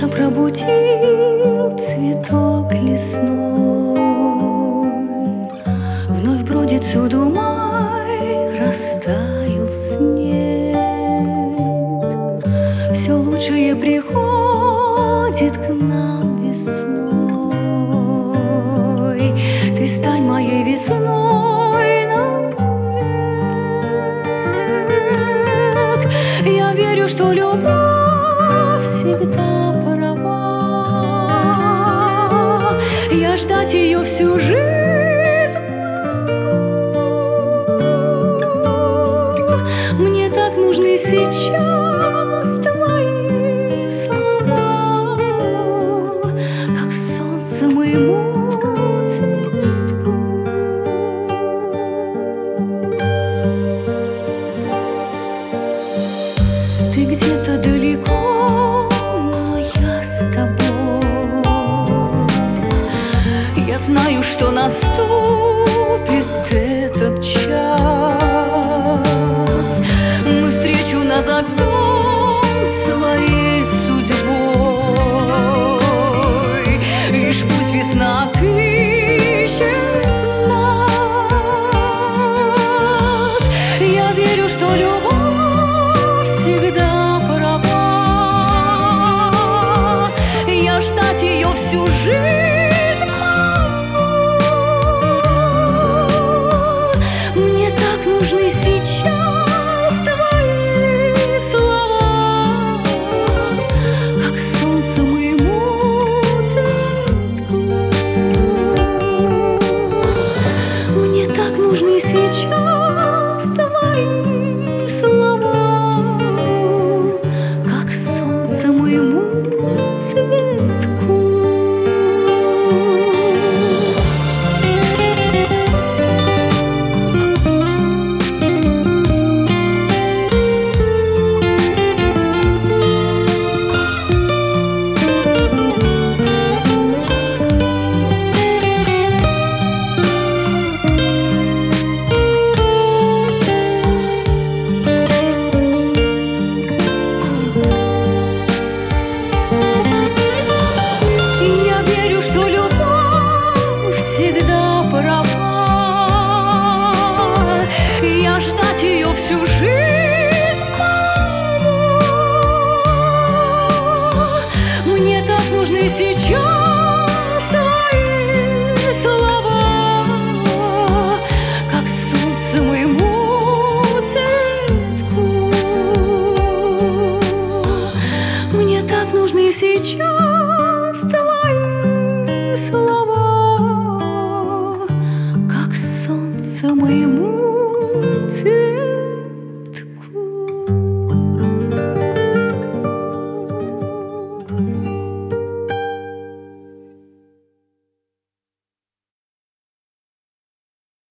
Пробудил цветок лесной, вновь бродит всюду май, растаял снег. Все лучшее приходит к нам весной. Ты стань моей весной навек. Я верю, что любовь всегда права. Я ждать ее всю жизнь могу. Мне так нужны сейчас твои слова, как солнце моему цветку. Ты где-то далеко, но я с тобой. Я знаю, что наступит этот час. Мы встречу назовем